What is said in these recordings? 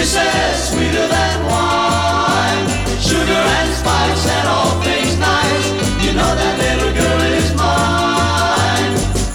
kisses sweeter than wine, sugar and spice and all things nice. You know that little girl is mine.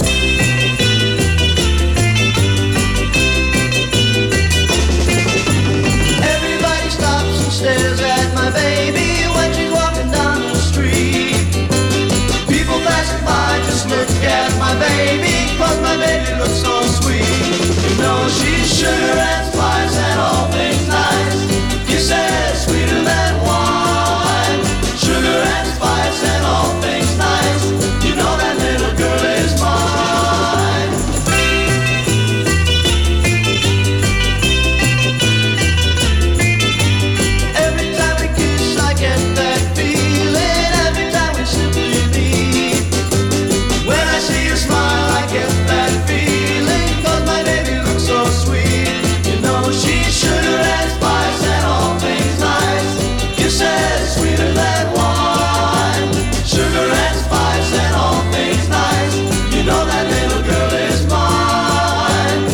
Everybody stops and stares at my baby when she's walking down the street. People passing by just look at my baby, 'cause my baby looks so sweet. You know she's sugar and spice and all things nice. Kisses sweeter than wine, sugar and spice and all things nice. You know that little girl is mine. Every time we kiss I get that feeling, every time we simply meet. When I see you smile I get that feeling, 'cause my baby looks so sweet. You know she's sugar and spice and all things nice. Kisses sweeter than wine, sugar and spice and all things nice. You know that little girl is mine.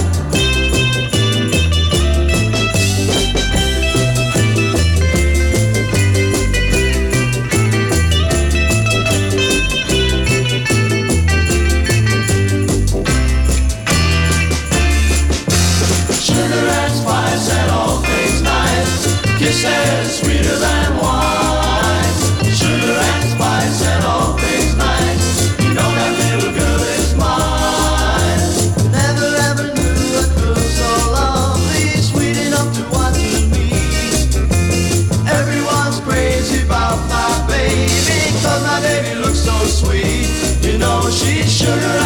Sugar and spice and all things nice. Kisses sweeter than wine, sugar and spice and all things nice. You know that little girl is mine. Never ever knew a girl so lovely, sweet enough to want to meet. Everyone's crazy about my baby, 'cause my baby looks so sweet. You know she's sugar